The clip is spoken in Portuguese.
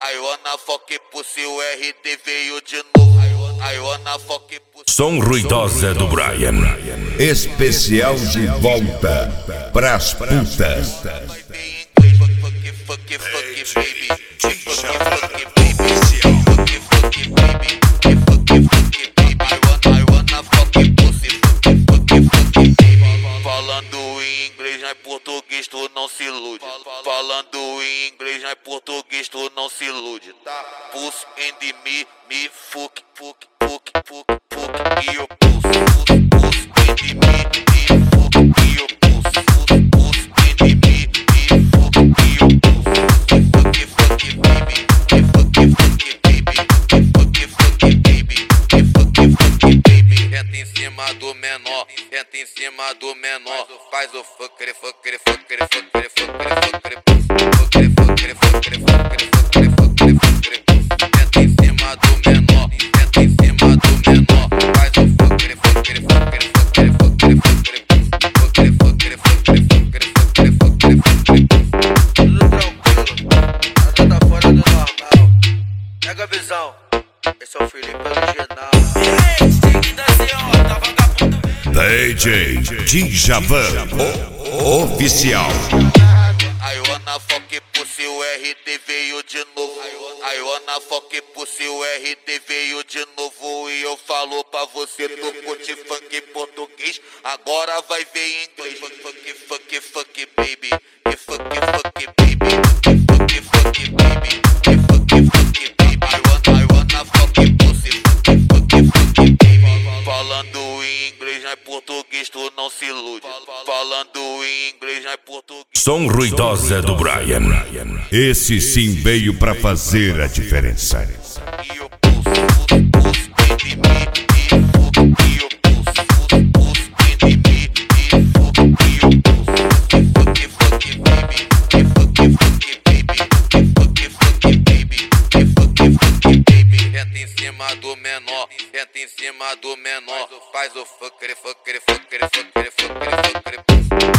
I wanna fuck pussy, o RD veio de novo. I wanna fuck pussy. Som ruidosa do Brian. Especial de volta pras putas. Fuck baby. Fuck baby. I wanna fuck pussy. Fuck baby. Falando em inglês, não é português, tu não se ilude. Falando em inglês, não é português, tu não se ilude, tá? Pussy and me fuck e eu pussy and me fuck e eu pussy and me fuck e eu pussy. Fuck baby. Entra em cima do menor, entra em cima do menor. Faz o fucker. Entra em cima do menor, entra em cima do menor. Faz o fucker. Tudo tranquilo, nada tá fora do normal. Pega a visão, esse é o Felipe original. DJ Djavan Oficial. I wanna fuck pussy, o RD veio de novo. I wanna fuck pussy, o RD veio de novo. E eu falo pra você, tu curte funk português, agora vai ver em inglês. Fuck baby. Fuck baby. Fuck baby. I wanna fuck pussy. Fuck baby. Falando em inglês, não é português, tu não se ilude. Falando em inglês, não é português. Som ruidosa do Brian. Esse sim veio pra fazer a diferença. E eu pussy and me fuck e eu pussy and me fuck e eu pussy. Fuck baby. Fuck baby. Entra em cima do menor, entra em cima do menor. Faz o fucker.